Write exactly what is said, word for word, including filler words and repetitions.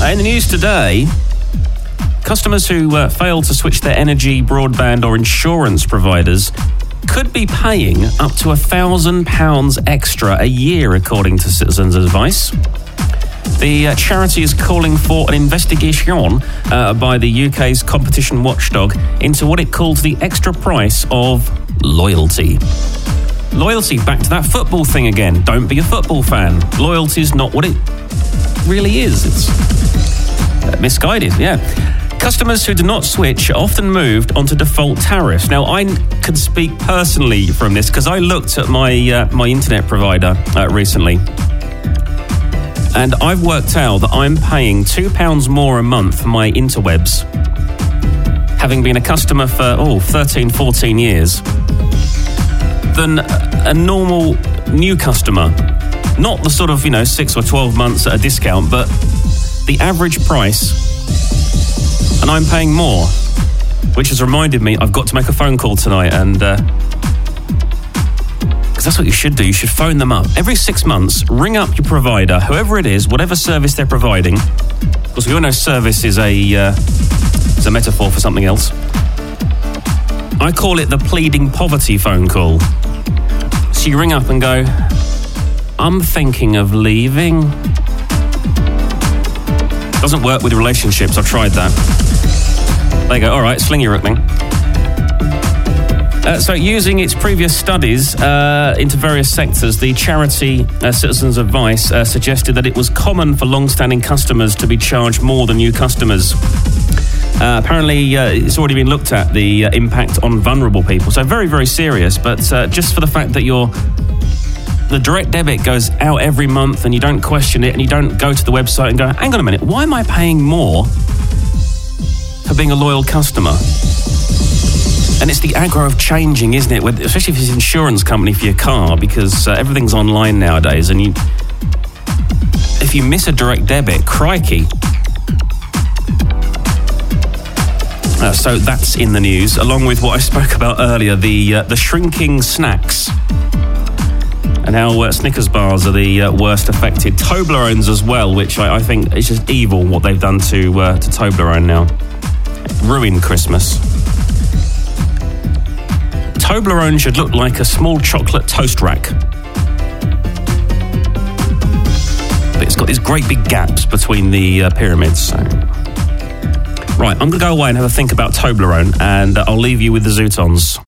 In the news today, customers who uh, fail to switch their energy, broadband or insurance providers could be paying up to one thousand pounds extra a year, according to Citizens Advice. The uh, charity is calling for an investigation uh, by the U K's competition watchdog into what it calls the extra price of loyalty. Loyalty, back to that football thing again. Don't be a football fan. Loyalty is not what it really is. It's uh, misguided, yeah. Customers who do not switch are often moved onto default tariffs. Now, I can speak personally from this because I looked at my uh, my internet provider uh, recently, and I've worked out that I'm paying two pounds more a month for my interwebs, having been a customer for, oh, thirteen, fourteen years, than a normal new customer. Not the sort of, you know, six or twelve months at a discount, but the average price. And I'm paying more, which has reminded me I've got to make a phone call tonight, and because uh, that's what you should do. You should phone them up every six months. Ring up your provider, whoever it is, whatever service they're providing. Because we all know service is a uh, is a metaphor for something else. I call it the pleading poverty phone call. So you ring up and go, "I'm thinking of leaving." Doesn't work with relationships. I've tried that. There you go. All right, sling your rookling. Uh, so using its previous studies uh, into various sectors, the charity uh, Citizens Advice uh, suggested that it was common for long-standing customers to be charged more than new customers. Uh, apparently, uh, it's already been looked at, the uh, impact on vulnerable people. So very, very serious. But uh, just for the fact that you're the direct debit goes out every month and you don't question it and you don't go to the website and go, hang on a minute, why am I paying more for being a loyal customer? And it's the aggro of changing, isn't it? Especially if it's an insurance company for your car, because uh, everything's online nowadays, and you, if you miss a direct debit, crikey. Uh, so that's in the news, along with what I spoke about earlier, the uh, the shrinking snacks. And how uh, Snickers bars are the uh, worst affected. Toblerones as well, which I, I think is just evil what they've done to uh, to Toblerone now. Ruined Christmas. Toblerone should look like a small chocolate toast rack. But it's got these great big gaps between the uh, pyramids. So. Right, I'm going to go away and have a think about Toblerone, and uh, I'll leave you with the Zootons.